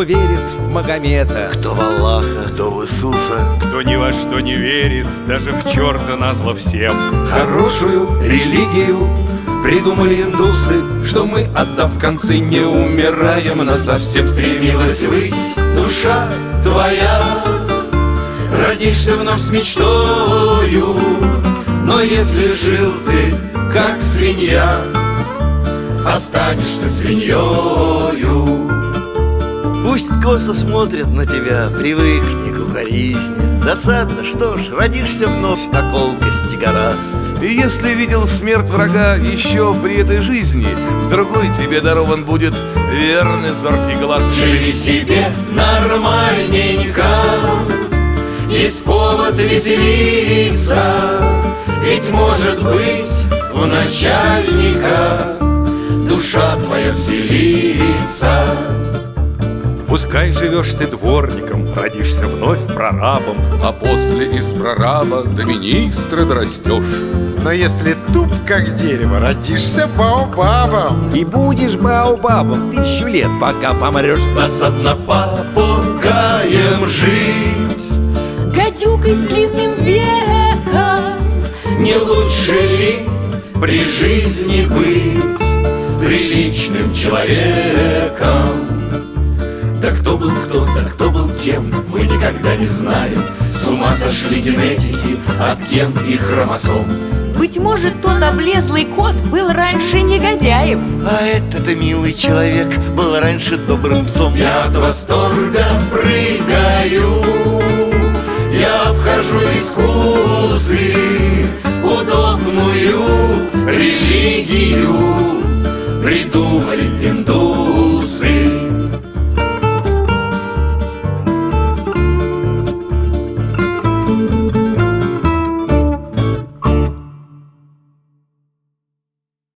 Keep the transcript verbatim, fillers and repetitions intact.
верит в Магомета, кто в Аллаха, кто в Иисуса, кто ни во что не верит, даже в черта назло всем. Хорошую религию придумали индусы, что мы, отдав концы, не умираем. Она совсем стремилась ввысь, душа твоя. Родишься вновь с мечтою, но если жил ты как свинья, останешься свиньёю. пусть косо смотрят на тебя, привыкни к укоризне. Досадно, что ж, родишься вновь, а колкости гораст. И если видел смерть врага еще при этой жизни, в другой тебе дарован будет верный зоркий глаз. Живи себе нормальненько, есть повод веселиться, ведь может быть в начальника душа твоя вселится. Пускай живешь ты дворником, родишься вновь прорабом, а после из прораба до министра дорастешь. Но если туп как дерево, родишься баобабом. и будешь баобабом тысячу лет, пока помрешь. Досадно попугаем жить, гадюкой с длинным веком. не лучше ли при жизни быть приличным человеком? Да кто был кто, да кто был кем, мы никогда не знаем. С ума сошли генетики от ген и хромосом. Быть может, тот облезлый кот был раньше негодяем. А этот милый человек был раньше добрым псом. Я от восторга прыгаю, я обхожу искусы, удобную религию придумали индусы.